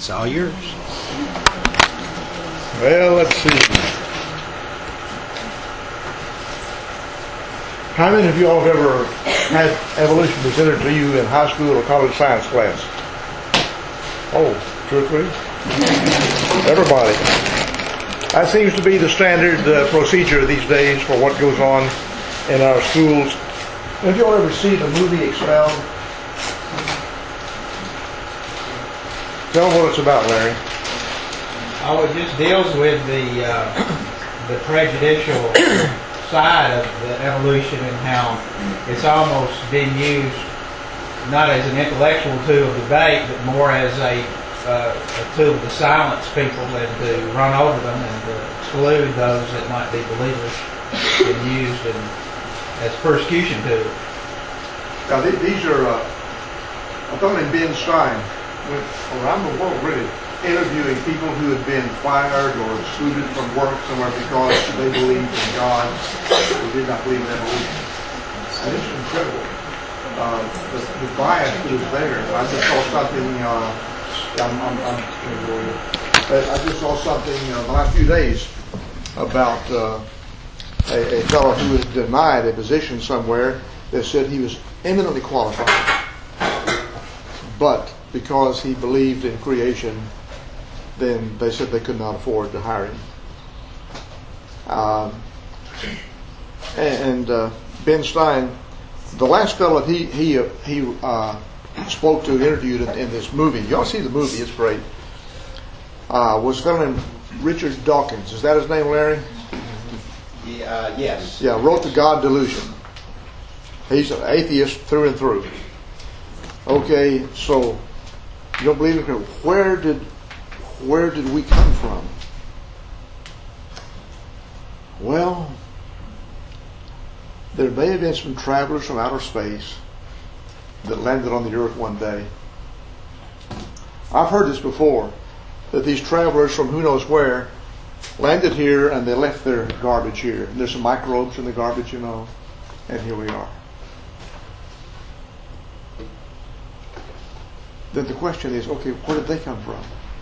It's all yours. Well, let's see. How many of you all have ever had evolution presented to you in high school or college science class? Oh, 2 or 3? Everybody. That seems to be the standard procedure these days for what goes on in our schools. Have you all ever seen the movie Expound? Tell them what it's about, Larry. Oh, it just deals with the prejudicial side of the evolution and how it's almost been used not as an intellectual tool of debate, but more as a tool to silence people and to run over them and to exclude those that might be believers and used as persecution tools. Now, these are a fellow named Ben Stein went around the world really interviewing people who had been fired or excluded from work somewhere because they believed in God or did not believe in evolution. And it's incredible. The bias that is there. I just saw something, I just saw something the last few days about a fellow who had denied a position somewhere that said he was eminently qualified. But because he believed in creation, then they said they could not afford to hire him. Ben Stein, the last fellow he spoke to, interviewed in this movie. Y'all see the movie? It's great. Was a fellow named Richard Dawkins. Is that his name, Larry? Yes. Yeah, wrote The God Delusion. He's an atheist through and through. Okay, so you don't believe in creation. Where did we come from? Well, there may have been some travelers from outer space that landed on the earth one day. I've heard this before, that these travelers from who knows where landed here and they left their garbage here. And there's some microbes in the garbage, and here we are. Then the question is, okay, where did they come from?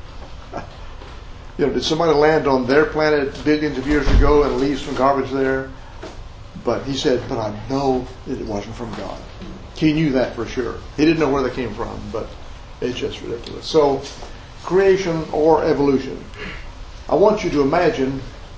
Did somebody land on their planet billions of years ago and leave some garbage there? But he said, but I know that it wasn't from God. He knew that for sure. He didn't know where they came from, but it's just ridiculous. So, creation or evolution. I want you to imagine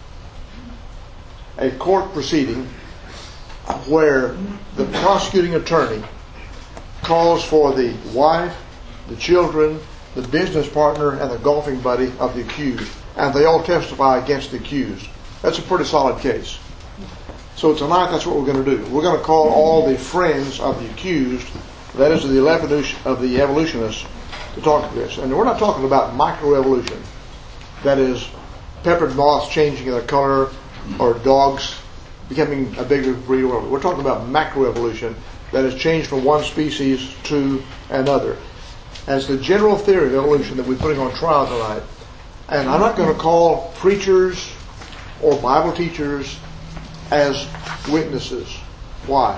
a court proceeding where the prosecuting attorney calls for the wife, the children, the business partner, and the golfing buddy of the accused. And they all testify against the accused. That's a pretty solid case. So tonight, that's what we're going to do. We're going to call all the friends of the accused, that is the evolutionists, to talk to this. And we're not talking about microevolution. That is, peppered moths changing their color or dogs becoming a bigger breed. We're talking about macroevolution, that is changed from one species to another. As the general theory of evolution that we're putting on trial tonight. And I'm not going to call preachers or Bible teachers as witnesses. Why?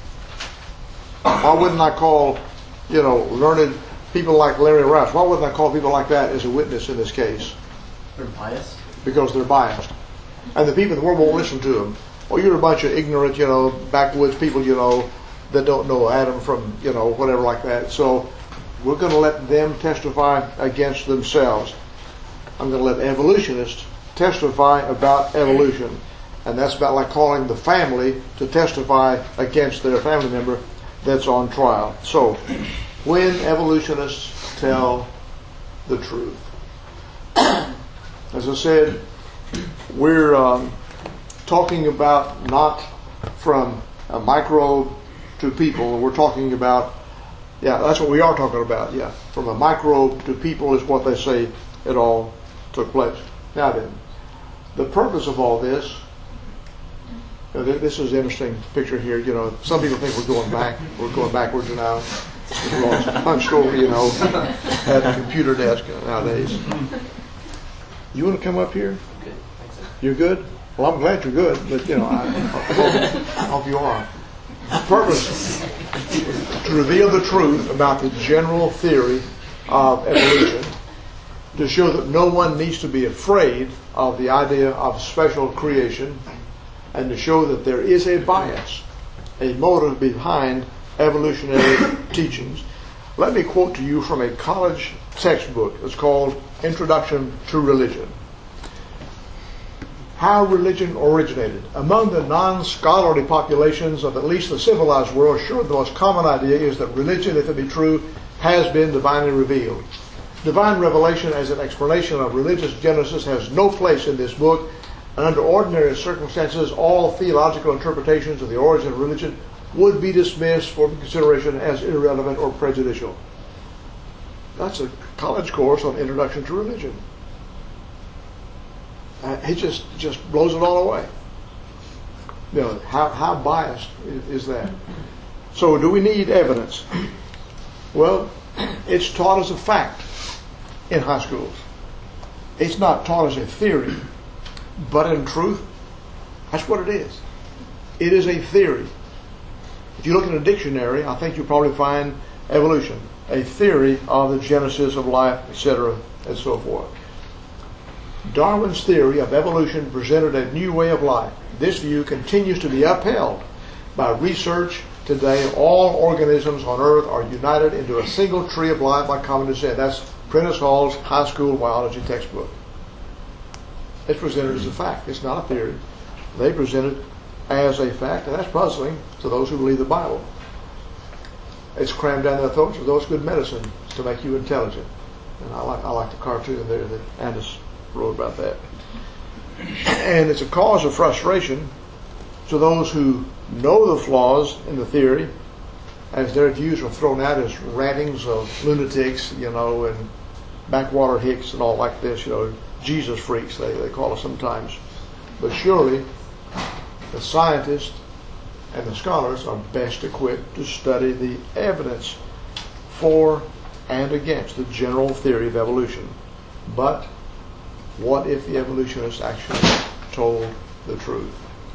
Why wouldn't I call, learned people like Larry Rice? Why wouldn't I call people like that as a witness in this case? They're biased. Because they're biased. And the people in the world won't listen to them. Oh, you're a bunch of ignorant, backwoods people, that don't know Adam from, whatever like that. So we're going to let them testify against themselves. I'm going to let evolutionists testify about evolution. And that's about like calling the family to testify against their family member that's on trial. So, when evolutionists tell the truth. As I said, we're talking about not from a microbe to people. We're talking about, that's what we are talking about, from a microbe to people is what they say it all took place. Now then, the purpose of all this, this is an interesting picture here. Some people think we're going backwards now. We've lost hunched over, at a computer desk nowadays. You want to come up here? Good. You're good? Well, I'm glad you're good, but I hope you are. Purpose to reveal the truth about the general theory of evolution. to show that no one needs to be afraid of the idea of special creation, and to show that there is a bias, a motive behind evolutionary teachings. Let me quote to you from a college textbook. It's called Introduction to Religion. How religion originated. Among the non-scholarly populations of at least the civilized world, sure the most common idea is that religion, if it be true, has been divinely revealed. Divine revelation as an explanation of religious genesis has no place in this book, and under ordinary circumstances, all theological interpretations of the origin of religion would be dismissed for consideration as irrelevant or prejudicial. That's a college course on Introduction to Religion. He just blows it all away. You know, how biased is that? So do we need evidence? Well, it's taught as a fact in high schools. It's not taught as a theory, but in truth, that's what it is. It is a theory. If you look in a dictionary, I think you'll probably find evolution, a theory of the genesis of life, etc., and so forth. Darwin's theory of evolution presented a new way of life. This view continues to be upheld by research today. All organisms on Earth are united into a single tree of life by common descent. That's Prentice Hall's high school biology textbook. It's presented as a fact. It's not a theory. They present it as a fact, and that's puzzling to those who believe the Bible. It's crammed down their throats with those good medicine to make you intelligent. And I like the cartoon there that Andis wrote about that. And it's a cause of frustration to those who know the flaws in the theory, as their views are thrown out as rantings of lunatics, you know, and backwater hicks and all like this, you know, Jesus freaks, they call us sometimes. But surely the scientists and the scholars are best equipped to study the evidence for and against the general theory of evolution. But what if the evolutionists actually told the truth?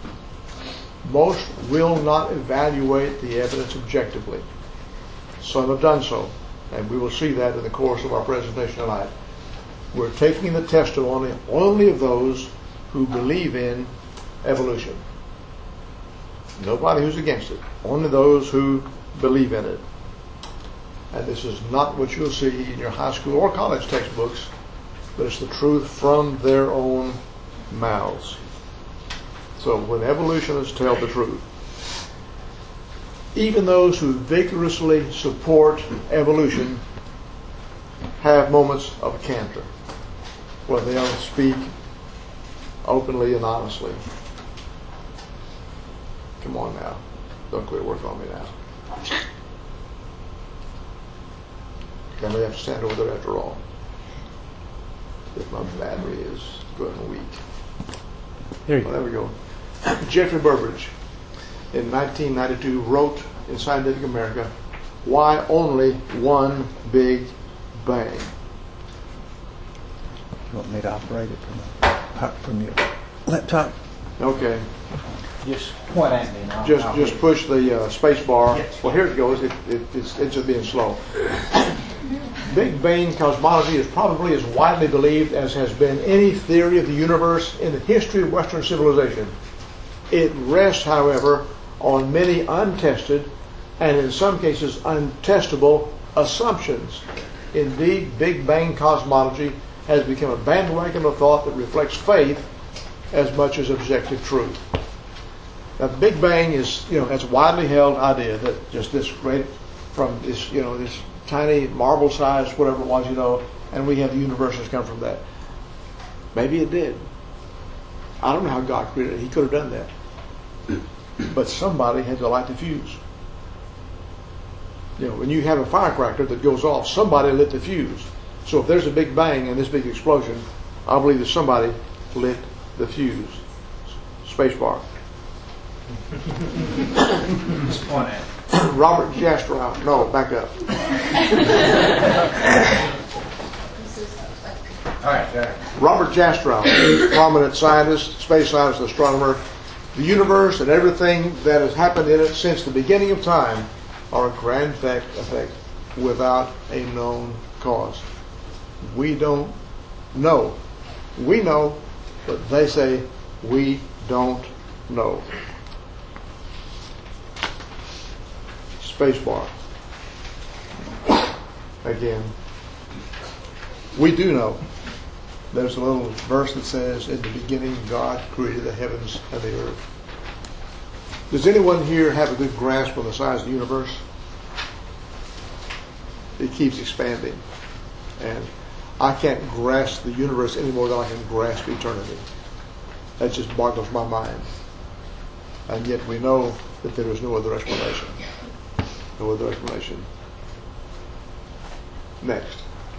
Most will not evaluate the evidence objectively. Some have done so, and we will see that in the course of our presentation tonight. We're taking the testimony only of those who believe in evolution. Nobody who's against it. Only those who believe in it. And this is not what you'll see in your high school or college textbooks, but it's the truth from their own mouths. So when evolutionists tell the truth, even those who vigorously support evolution have moments of candor, where they'll speak openly and honestly. Come on now. Don't quit working on me now. I may have to stand over there after all, if my battery is growing weak. There we go. Jeffrey Burbridge, in 1992, wrote in Scientific America, "Why Only One Big Bang?" You want me to operate it from your laptop? Okay. Just point at me. And I'll Just push the space bar. Yes. Well, here it goes. It's just being slow. Big Bang cosmology is probably as widely believed as has been any theory of the universe in the history of Western civilization. It rests, however, on many untested and in some cases untestable assumptions. Indeed, Big Bang cosmology has become a bandwagon of thought that reflects faith as much as objective truth. Now, Big Bang is, that's a widely held idea that just this great, from this, this tiny marble size, whatever it was, and we have the universe has come from that. Maybe it did. I don't know how God created it. He could have done that. But somebody had to light the fuse. When you have a firecracker that goes off, somebody lit the fuse. So if there's a big bang and this big explosion, I believe that somebody lit the fuse. Space bar. Just point at it. Robert Jastrow. No, back up. All right, there. Robert Jastrow, prominent scientist, space scientist, astronomer. The universe and everything that has happened in it since the beginning of time are a grand effect without a known cause. We don't know. We know, but they say we don't know. Spacebar. Again, we do know. There's a little verse that says, in the beginning God created the heavens and the earth. Does anyone here have a good grasp on the size of the universe? It keeps expanding. And I can't grasp the universe any more than I can grasp eternity. That just boggles my mind. And yet we know that there is no other explanation. No other explanation. Next.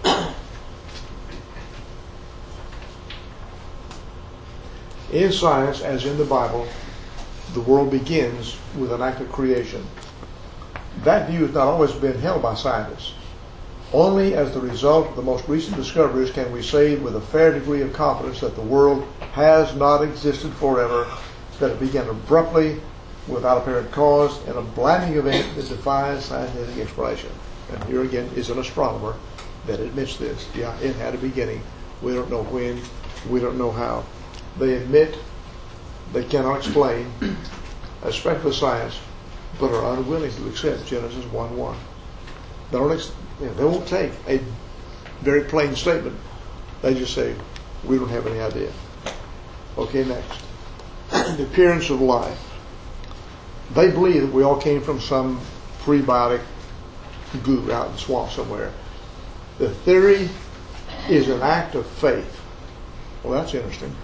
In science, as in the Bible, the world begins with an act of creation. That view has not always been held by scientists. Only as the result of the most recent discoveries can we say with a fair degree of confidence that the world has not existed forever, that it began abruptly, without apparent cause, in a blinding event that defies scientific explanation. And here again is an astronomer that admits this. Yeah, it had a beginning. We don't know when. We don't know how. They admit they cannot explain, especially science, but are unwilling to accept Genesis 1:1. They won't take a very plain statement. They just say, we don't have any idea. Okay, next. The appearance of life. They believe that we all came from some prebiotic goo out in the swamp somewhere. The theory is an act of faith. Well, that's interesting.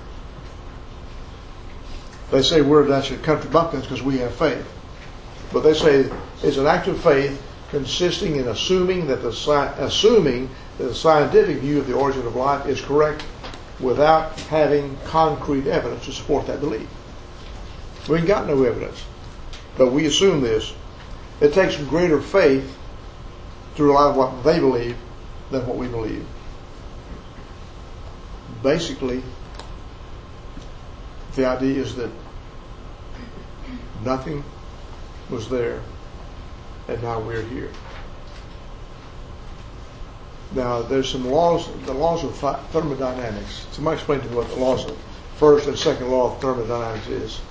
They say we're a bunch of country bumpkins because we have faith. But they say it's an act of faith consisting in assuming that the scientific view of the origin of life is correct without having concrete evidence to support that belief. We ain't got no evidence, but we assume this. It takes greater faith to rely on what they believe than what we believe. Basically, the idea is that nothing was there and now we're here. Now, there's some laws, the laws of thermodynamics. Somebody explain to me what the laws of first and second law of thermodynamics is.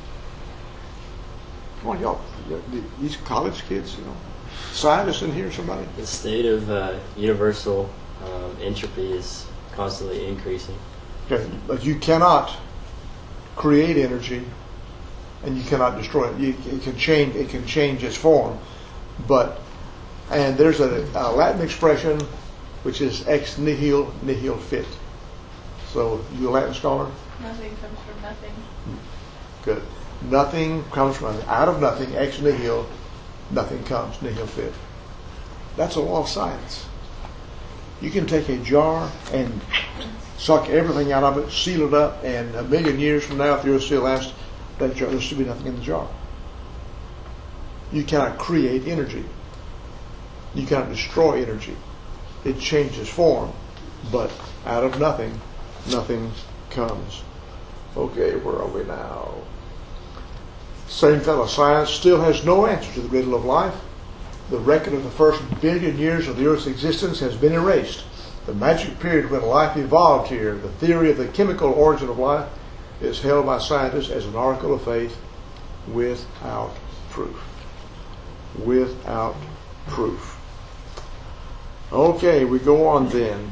Come on, y'all. These college kids, scientists in here, somebody? The state of universal entropy is constantly increasing. Okay, but you cannot create energy and you cannot destroy it. It can change its form. And there's a Latin expression which is ex nihilo nihil fit. So, you a Latin scholar? Nothing comes from nothing. Good. Nothing comes from out of nothing, ex nihilo, nothing comes, nihil fit. That's a law of science. You can take a jar and suck everything out of it, seal it up, and a million years from now, if the earth still lasts, that jar, there should be nothing in the jar. You cannot create energy. You cannot destroy energy. It changes form, but out of nothing, nothing comes. Okay, where are we now? Same fellow, science still has no answer to the riddle of life. The record of the first billion years of the Earth's existence has been erased. The magic period when life evolved here, the theory of the chemical origin of life, is held by scientists as an article of faith without proof. Without proof. Okay, we go on then.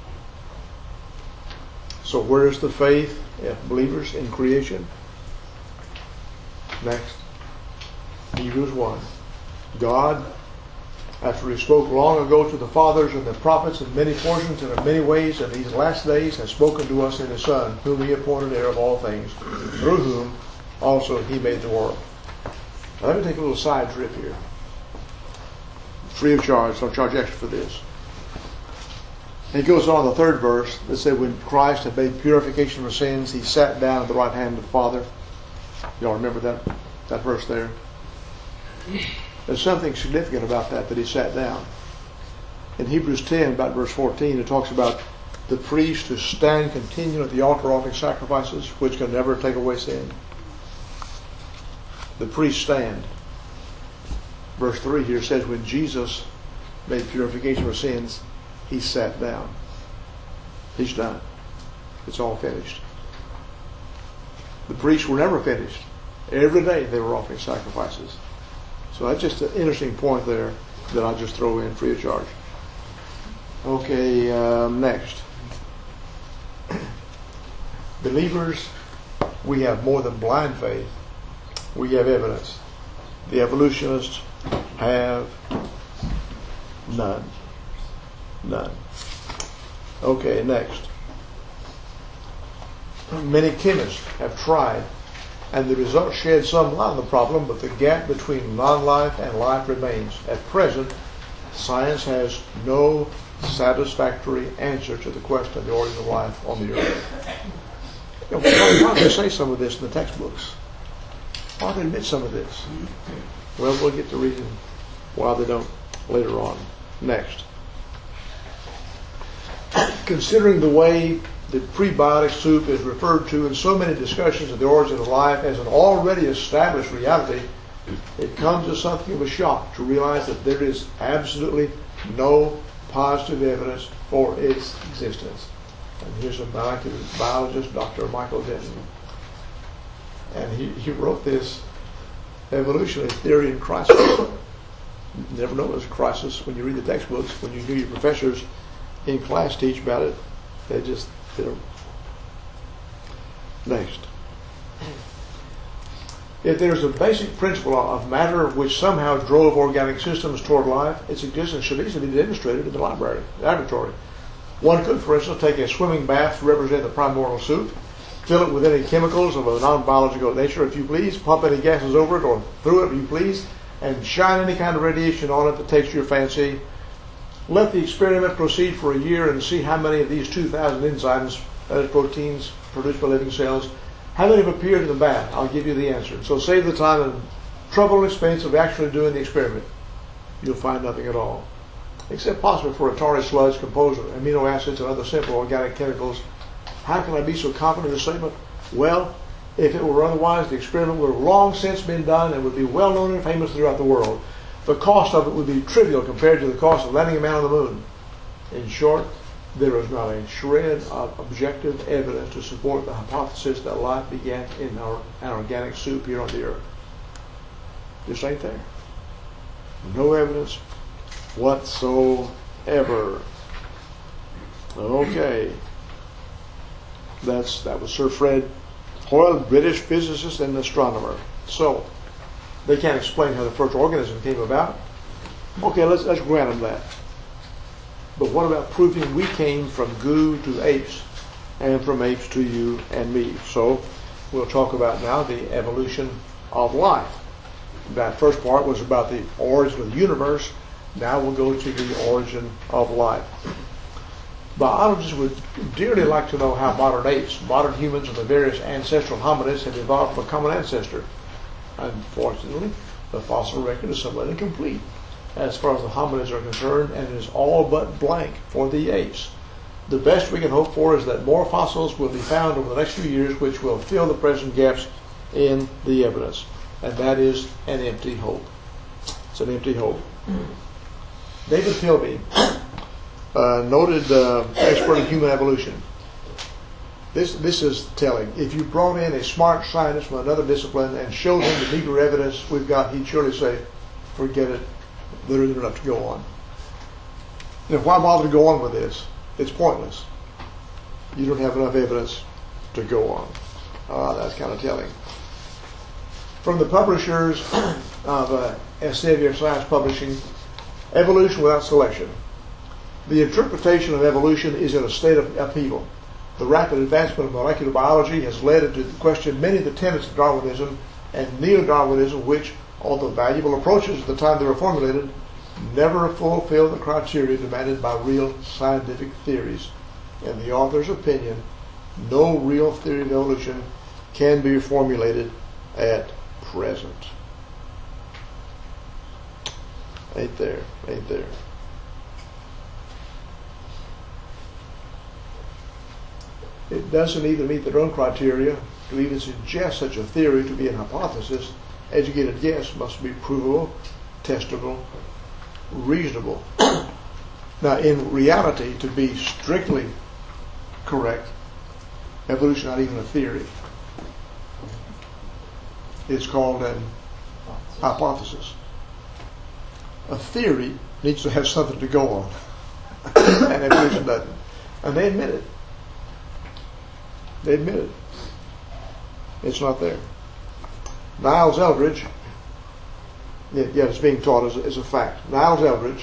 So where is the faith of believers in creation? Next. Hebrews 1. God, after He spoke long ago to the fathers and the prophets in many portions and in many ways, in these last days has spoken to us in His Son, whom He appointed heir of all things, through whom also He made the world. Now, let me take a little side trip here. Free of charge. Don't charge extra for this. And it goes on in the third verse that said, when Christ had made purification for sins, He sat down at the right hand of the Father. Y'all remember that verse there? There's something significant about that He sat down. In Hebrews 10, about verse 14, it talks about the priest who stand continually at the altar offering sacrifices, which can never take away sin. The priests stand. Verse 3 here says, when Jesus made purification for sins, He sat down. He's done. It's all finished. The priests were never finished. Every day they were offering sacrifices. So that's just an interesting point there that I'll just throw in free of charge. Okay, next. Believers, we have more than blind faith. We have evidence. The evolutionists have none. None. Okay, next. Many chemists have tried, and the results shed some light on the problem, but the gap between non-life and life remains. At present, science has no satisfactory answer to the question of the origin of life on the earth. You know, why do they say some of this in the textbooks? Why do they admit some of this? Well, we'll get to reading why they don't later on. Next. Considering the way the prebiotic soup is referred to in so many discussions of the origin of life as an already established reality, it comes as something of a shock to realize that there is absolutely no positive evidence for its existence. And here's a molecular biologist, Dr. Michael Denton. And he wrote this evolutionary theory in crisis. You never know there's a crisis when you read the textbooks, when you hear your professors in class teach about it. They don't. Next. If there's a basic principle of matter which somehow drove organic systems toward life, its existence should easily be demonstrated in the laboratory. One could, for instance, take a swimming bath to represent the primordial soup, fill it with any chemicals of a non-biological nature, if you please, pump any gases over it or through it, if you please, and shine any kind of radiation on it that takes your fancy. Let the experiment proceed for a year and see how many of these 2,000 enzymes, that is proteins produced by living cells, how many have appeared in the bath. I'll give you the answer. So save the time and trouble and expense of actually doing the experiment. You'll find nothing at all. Except possibly for a tarry sludge composed of amino acids and other simple organic chemicals. How can I be so confident in the statement? Well, if it were otherwise, the experiment would have long since been done and would be well known and famous throughout the world. The cost of it would be trivial compared to the cost of landing a man on the moon. In short, there is not a shred of objective evidence to support the hypothesis that life began in an organic soup here on the earth. This ain't there. No evidence whatsoever. Okay. That was Sir Fred Hoyle, British physicist and astronomer. So, they can't explain how the first organism came about. Okay, let's grant them that. But what about proving we came from goo to apes and from apes to you and me? So we'll talk about now the evolution of life. That first part was about the origin of the universe. Now we'll go to the origin of life. Biologists would dearly like to know how modern apes, modern humans, and the various ancestral hominids have evolved from a common ancestor. Unfortunately, the fossil record is somewhat incomplete as far as the hominids are concerned, and it is all but blank for the apes. The best we can hope for is that more fossils will be found over the next few years which will fill the present gaps in the evidence. And that is an empty hope. It's an empty hope. David Pilbeam, noted expert in human evolution. This is telling. If you brought in a smart scientist from another discipline and showed him the meager evidence we've got, he'd surely say, forget it. There isn't enough to go on. And why bother to go on with this? It's pointless. You don't have enough evidence to go on. That's kind of telling. From the publishers of Elsevier Science Publishing, Evolution Without Selection. The interpretation of evolution is in a state of upheaval. The rapid advancement of molecular biology has led into question many of the tenets of Darwinism and neo-Darwinism, which, although valuable approaches at the time they were formulated, never fulfill the criteria demanded by real scientific theories. In the author's opinion, no real theory of evolution can be formulated at present. Ain't there. It doesn't even meet their own criteria to even suggest such a theory to be an hypothesis. Educated guess must be provable, testable, reasonable. Now, in reality, to be strictly correct. Evolution is not even a theory. It's called an hypothesis. A theory needs to have something to go on, and evolution doesn't. And they admit it. They admit it. It's not there. Niles Eldridge, yeah, it's being taught as a fact. Niles Eldridge,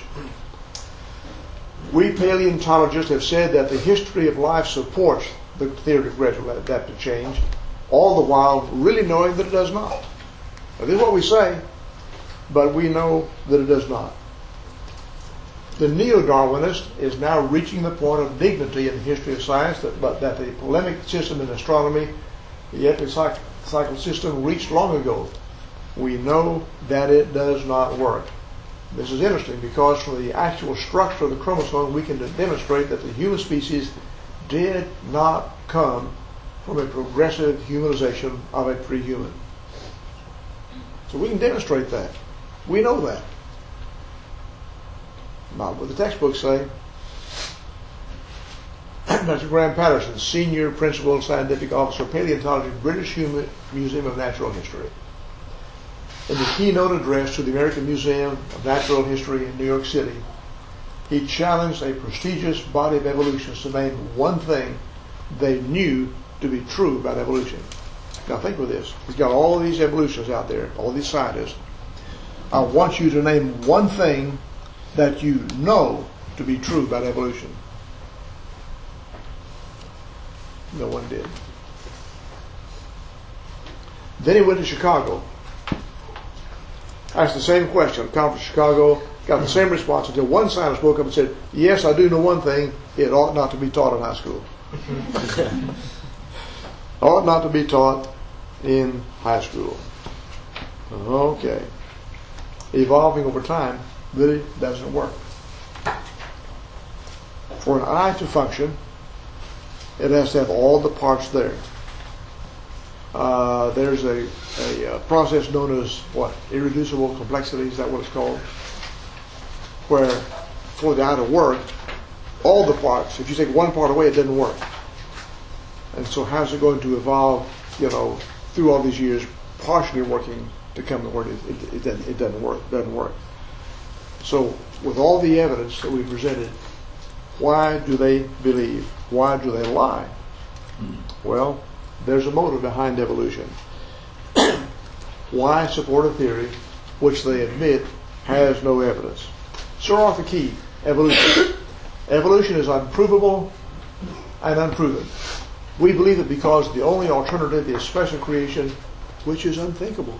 we paleontologists have said that the history of life supports the theory of gradual adaptive change, all the while really knowing that it does not. Now, this is what we say, but we know that it does not. The neo-Darwinist is now reaching the point of dignity in the history of science that the polemic system in astronomy, the epicycle system, reached long ago. We know that it does not work. This is interesting because from the actual structure of the chromosome, we can demonstrate that the human species did not come from a progressive humanization of a pre-human. So we can demonstrate that. We know that. Not what the textbooks say. Dr. Graham Patterson, Senior Principal and Scientific Officer, Paleontology, British Museum of Natural History. In the keynote address to the American Museum of Natural History in New York City, he challenged a prestigious body of evolutionists to name one thing they knew to be true about evolution. Now think with this. He's got all these evolutionists out there, all these scientists. I want you to name one thing that you know to be true about evolution. No one did. Then he went to Chicago. Asked the same question. Conference in Chicago, got the same response until one scientist spoke up and said, yes, I do know one thing. It ought not to be taught in high school. Ought not to be taught in high school. Okay. Evolving over time really doesn't work. For an eye to function, it has to have all the parts there. There's a process known as irreducible complexity, is that what it's called? Where for the eye to work, all the parts, if you take one part away, it doesn't work. And so how's it going to evolve, through all these years, partially working to come to where it doesn't work. So with all the evidence that we presented, why do they believe? Why do they lie? Well, there's a motive behind evolution. Why support a theory which they admit has no evidence? Sir Arthur Key, evolution. Evolution is unprovable and unproven. We believe it because the only alternative is special creation, which is unthinkable.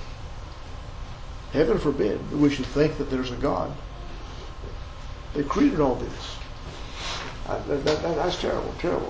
Heaven forbid that we should think that there's a God. They created all this. That's terrible, terrible.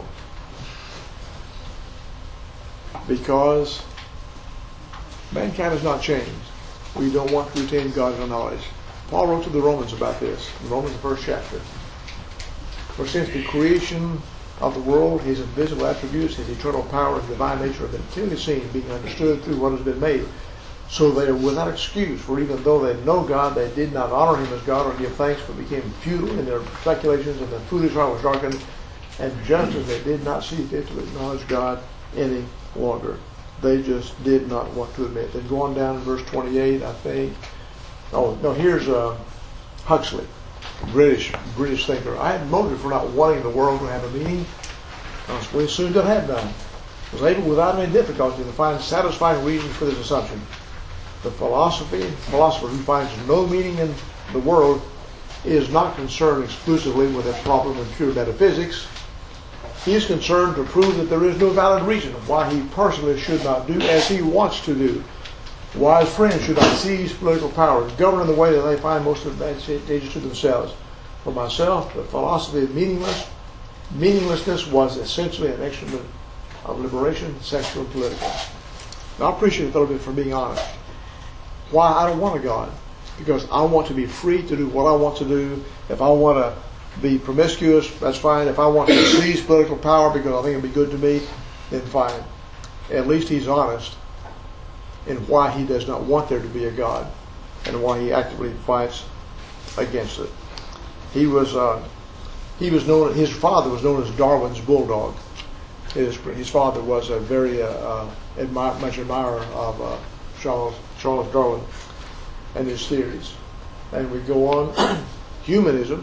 Because mankind has not changed. We don't want to retain God's knowledge. Paul wrote to the Romans about this, in Romans the 1st chapter. For since the creation of the world, his invisible attributes, his eternal power and divine nature have been clearly seen, being understood through what has been made. So they are without excuse, for even though they know God, they did not honor him as God or give thanks, but became futile in their speculations, and their foolish heart was darkened. And just as they did not see fit to acknowledge God any longer, they just did not want to admit. Then go on down in verse 28, I think. Oh, no, here's Huxley, British thinker. I had motive for not wanting the world to have a meaning. We soon to have none. Was able without any difficulty to find satisfying reasons for this assumption. The philosopher who finds no meaning in the world is not concerned exclusively with a problem in pure metaphysics. He is concerned to prove that there is no valid reason why he personally should not do as he wants to do. Wise friends should not seize political power and govern in the way that they find most advantageous to themselves. For myself, the philosophy of meaninglessness was essentially an instrument of liberation, sexual and political. Now, I appreciate the fellow for being honest. Why? I don't want a God. Because I want to be free to do what I want to do. If I want to be promiscuous, that's fine. If I want to seize political power because I think it'll be good to me, then fine. At least he's honest in why he does not want there to be a God and why he actively fights against it. He was His father was known as Darwin's bulldog. His father was a very much admirer of Charles Darwin and his theories. And we go on. Humanism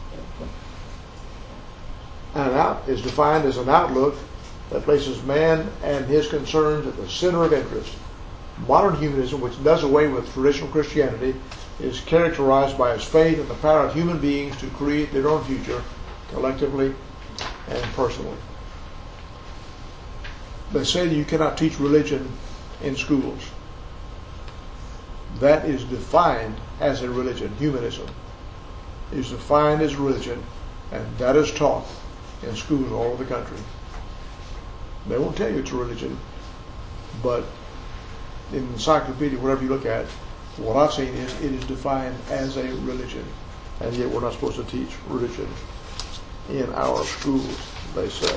is defined as an outlook that places man and his concerns at the center of interest. Modern humanism, which does away with traditional Christianity, is characterized by its faith in the power of human beings to create their own future, collectively and personally. They say that you cannot teach religion in schools. That is defined as a religion. Humanism is defined as religion, and that is taught in schools all over the country. They won't tell you it's a religion, but in the encyclopedia, whatever you look at, what I've seen is it is defined as a religion, and yet we're not supposed to teach religion in our schools, they say.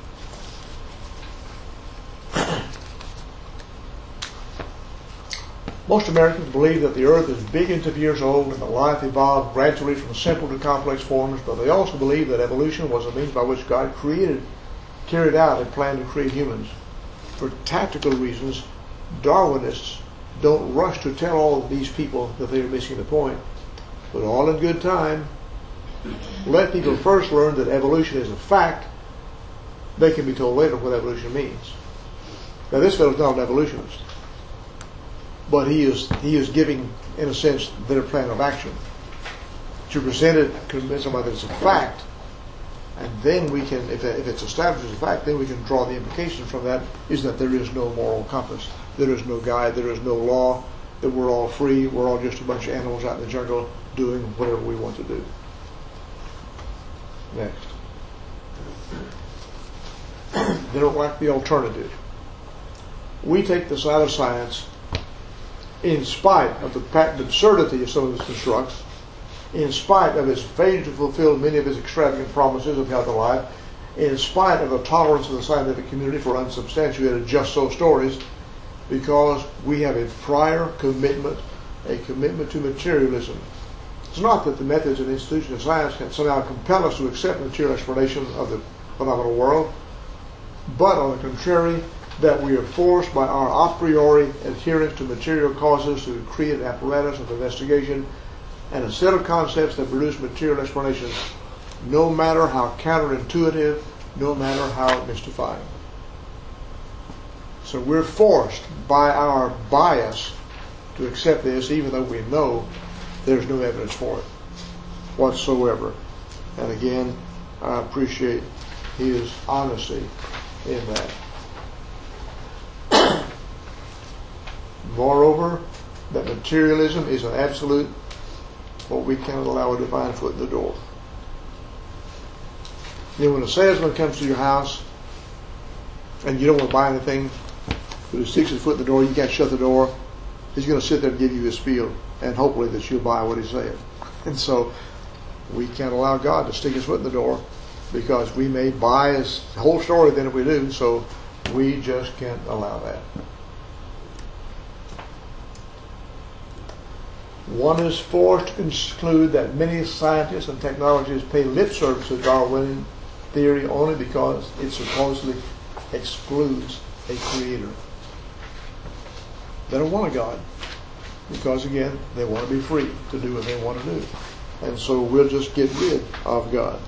Most Americans believe that the earth is billions of years old and that life evolved gradually from simple to complex forms, but they also believe that evolution was a means by which God carried out and planned to create humans. For tactical reasons, Darwinists don't rush to tell all of these people that they are missing the point, but all in good time, let people first learn that evolution is a fact. They can be told later what evolution means. Now, this fellow's not an evolutionist, but he is giving, in a sense, their plan of action. To present it, convince somebody that it's a fact, and then we can, if it's established as a fact, then we can draw the implication from that is that there is no moral compass. There is no guide, there is no law, that we're all free, we're all just a bunch of animals out in the jungle doing whatever we want to do. Next. They don't like the alternative. We take the side of science in spite of the patent absurdity of some of its constructs, in spite of its failure to fulfill many of its extravagant promises of health and life, in spite of the tolerance of the scientific community for unsubstantiated just-so stories, because we have a prior commitment, a commitment to materialism. It's not that the methods and institutions of science can somehow compel us to accept material explanation of the phenomenal world, but on the contrary, that we are forced by our a priori adherence to material causes to create an apparatus of investigation and a set of concepts that produce material explanations, no matter how counterintuitive, no matter how mystifying. So we're forced by our bias to accept this, even though we know there's no evidence for it whatsoever. And again, I appreciate his honesty in that. Moreover, that materialism is an absolute, what we cannot allow a divine foot in the door. You know, when a salesman comes to your house and you don't want to buy anything, but he sticks his foot in the door, you can't shut the door, he's going to sit there and give you his spiel, and hopefully that you'll buy what he's saying. And so we can't allow God to stick his foot in the door, because we may buy his whole story then if we do, so we just can't allow that. One is forced to conclude that many scientists and technologists pay lip service to Darwinian theory only because it supposedly excludes a creator. They don't want a God because, again, they want to be free to do what they want to do. And so we'll just get rid of God.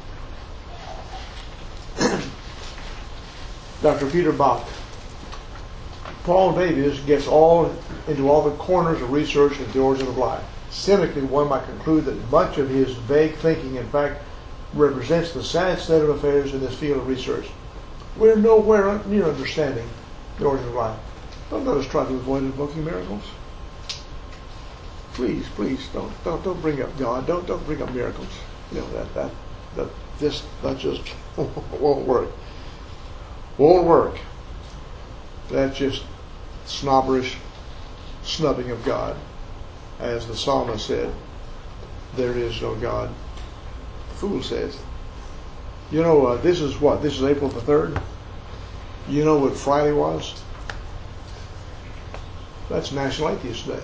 Dr. Peter Bach. Paul Davies gets into all the corners of research and the origin of life. Cynically, one might conclude that much of his vague thinking, in fact, represents the sad state of affairs in this field of research. We're nowhere near understanding the origin of life. Don't let us try to avoid invoking miracles. Please, don't bring up God. Don't bring up miracles. You know that just won't work. Won't work. That's just snobberish snubbing of God. As the psalmist said, there is no God. The fool says. You know, this is what? This is April the 3rd. You know what Friday was? That's National Atheist Day.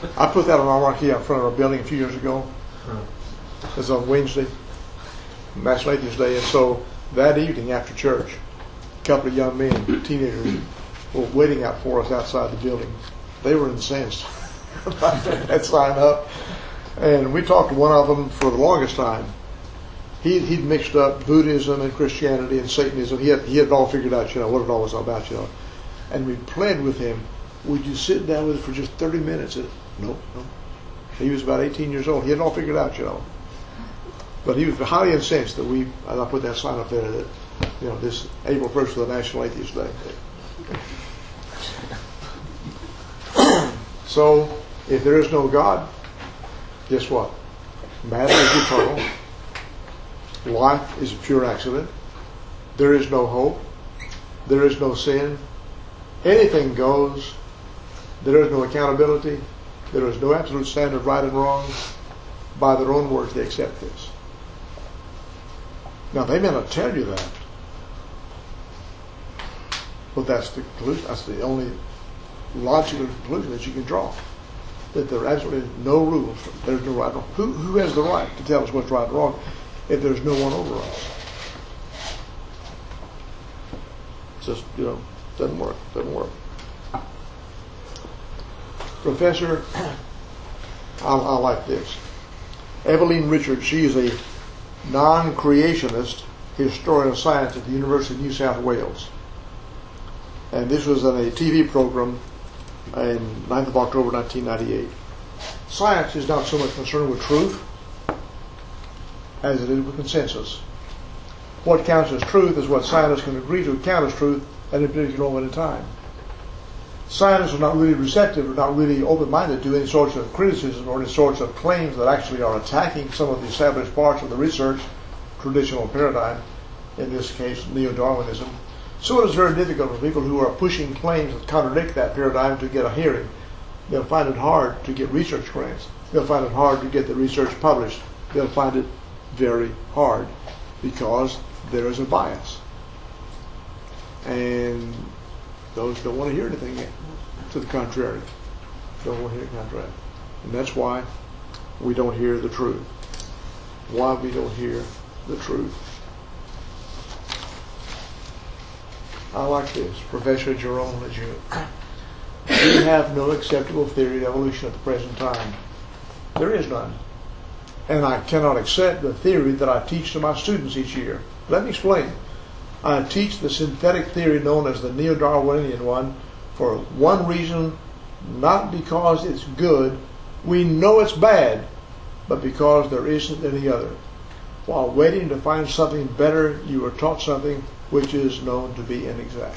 I put that on our marquee out front of our building a few years ago. It was on Wednesday, National Atheist Day, and so that evening after church, a couple of young men, teenagers, were waiting out for us outside the building. They were incensed about that sign up, and we talked to one of them for the longest time. He'd mixed up Buddhism and Christianity and Satanism. He had it all figured out, what it all was about, And we pled with him, would you sit down with us for just 30 minutes? And, no. He was about 18 years old. He had it all figured out, But he was highly incensed that and I put that sign up there that, this April 1st is the National Atheist Day. So, if there is no God, guess what? Matter is eternal. Life is a pure accident. There is no hope. There is no sin. Anything goes. There is no accountability. There is no absolute standard of right and wrong. By their own words, they accept this. Now, they may not tell you that, but that's the conclusion. That's the only logical conclusion that you can draw. That there are absolutely no rules. There's no right and wrong. Who has the right to tell us what's right and wrong if there's no one over us? It's just, doesn't work. Professor, I like this. Eveline Richards, she is a non-creationist historian of science at the University of New South Wales. And this was on a TV program in 9th of October 1998. Science is not so much concerned with truth as it is with consensus. What counts as truth is what scientists can agree to count as truth at a particular moment in time. Scientists are not really receptive or not really open-minded to any sorts of criticism or any sorts of claims that actually are attacking some of the established parts of the research traditional paradigm, in this case neo-Darwinism. So it is very difficult for people who are pushing claims that contradict that paradigm to get a hearing. They'll find it hard to get research grants. They'll find it hard to get the research published. They'll find it very hard because there is a bias. And those don't want to hear anything to the contrary. Don't want to hear the contrary. And that's why we don't hear the truth. Why we don't hear the truth. I like this. Professor Jerome Lejeune. We have no acceptable theory of evolution at the present time. There is none. And I cannot accept the theory that I teach to my students each year. Let me explain. I teach the synthetic theory known as the neo-Darwinian one for one reason, not because it's good. We know it's bad, but because there isn't any other. While waiting to find something better, you are taught something which is known to be inexact.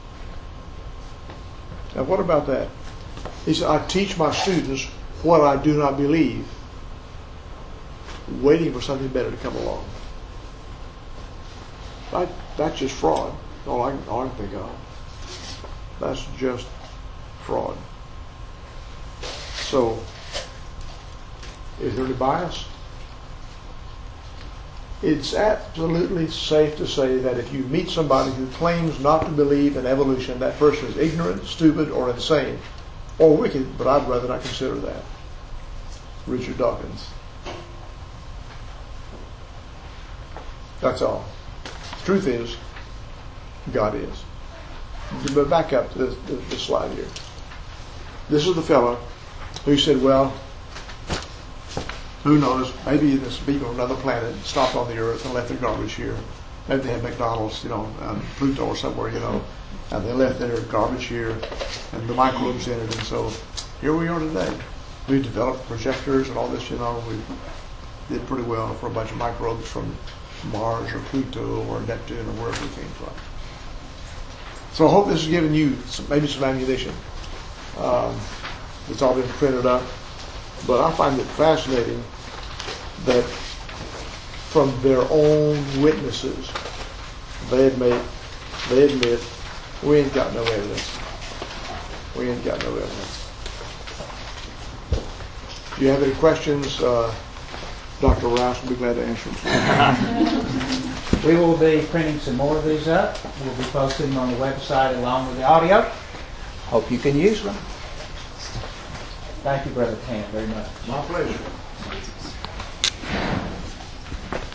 Now what about that? He said, I teach my students what I do not believe, waiting for something better to come along. That's just fraud. All I can think of. That's just fraud. So, is there any bias? It's absolutely safe to say that if you meet somebody who claims not to believe in evolution, that person is ignorant, stupid, or insane, or wicked, but I'd rather not consider that. Richard Dawkins. That's all. The truth is, God is. But back up to this slide here. This is the fellow who said, well, who knows, maybe this people on another planet stopped on the earth and left their garbage here. Maybe they had McDonald's, Pluto or somewhere, and they left their garbage here and the microbes in it, and so here we are today. We developed projectors and all this, we did pretty well for a bunch of microbes from Mars or Pluto or Neptune or wherever we came from. So I hope this has given you maybe some ammunition. It's all been printed up. But I find it fascinating that from their own witnesses, they admit we ain't got no evidence. We ain't got no evidence. Do you have any questions? Dr. Rouse will be glad to answer them. We will be printing some more of these up. We'll be posting them on the website along with the audio. Hope you can use them. Thank you, Brother Tan, very much. My pleasure.